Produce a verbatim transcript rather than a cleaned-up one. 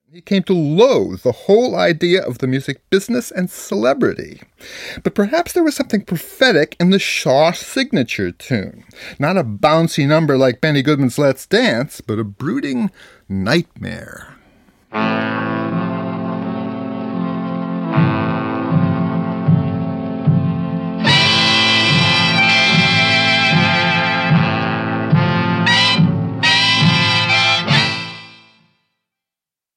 He came to loathe the whole idea of the music business and celebrity. But perhaps there was something prophetic in the Shaw signature tune. Not a bouncy number like Benny Goodman's Let's Dance, but a brooding nightmare.